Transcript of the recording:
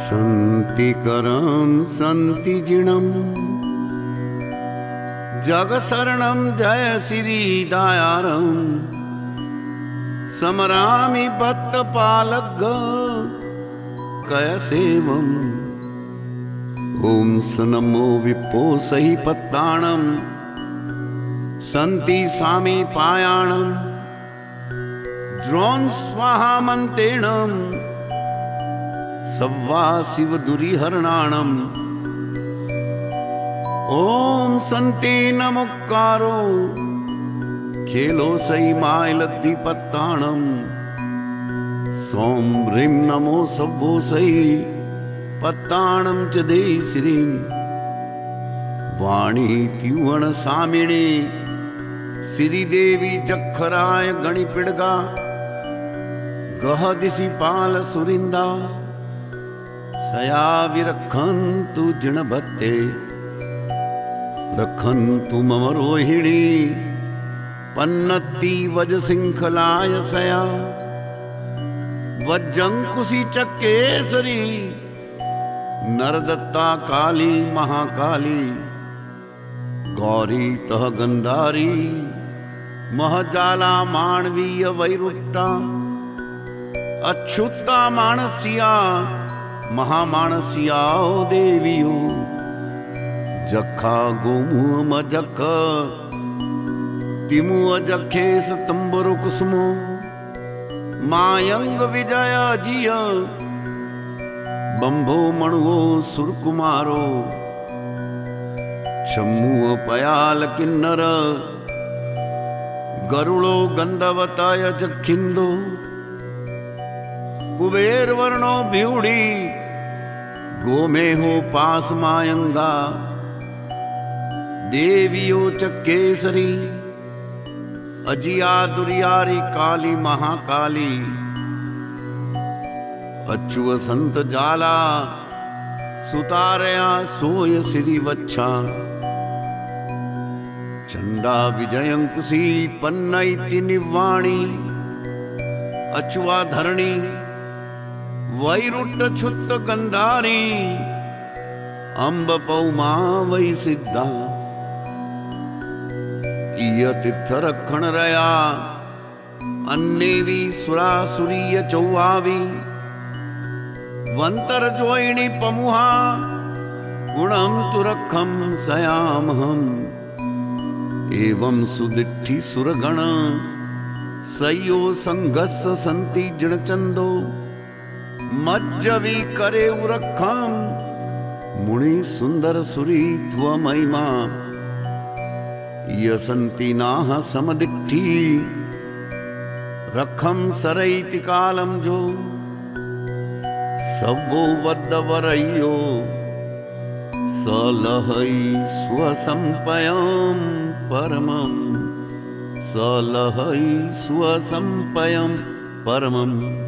सन्ति करं सन्ति जिणं जगशरणं जय श्री दयारं समरामि भक्तपालक कयसेवम् ओम सनमो विप्पो सही पत्ताणं सन्ति सामी पायाणं द्रोण स्वाहा मंतेणं सव्वा शिव दुरीहरणाणं ओम सन्ति नमुक्कारो खेलो सही मायलद्धि पत्ताणं सोम ह्रीं नमो सव्वो सही पत्ताणं च दे श्रीं वाणी त्युवण सामिणी श्रीदेवी चखराय गणिपिड़गा गह दिशि पाल सुरिंदा सया विरखन्तु जिणभत्ते रखन्तु मम रोहिणी पन्नत्ति वज सिंखलाय सया वज्जंकुशी चक्केसरी नरदत्ता काली महाकाली गौरी तह गंधारी महजाला मानवीय वैरुट्टा अच्युता मानसिया महामानसिया देवियो जखा गोमुह मजख तिमु अजखेस तंबरु कुसुमो मायंग विजय जिय बंभो मणुओ सुरकुमारो छम्मुओ पयाल किन्नर गरुड़ो गंधवताय जखिंदो कुबेर वर्णो बिउड़ी गोमेहो पास मायंगा देवियो चक्केसरी अजिया दुरियारी काली महाकाली अच्युव संत जाला सुतारया सोय श्री वच्छा चंडा विजयंकुशी पन्नैति निवाणी अचुआ धरणी वैरुट्ट छुत्त गंधारी अंब पौमा वै सिद्धा इयतिथ रखण रया अन्नेवी सुरासुरीय चौवावी वंतर जोइणी पमुहा गुणं तुरखं सयामहम् एवं सुदिट्ठी सुरगण सयो संघस संति जिणचंदो मज्जवी करे उरखं मुनि सुंदर सुरी त्व महिमा यसंति नाह समदिट्ठी रखं सरैति कालम जो सवो वद्दवरयो सलहै स्वसंपयं परमं सलहै स्वसंपयं परमम्।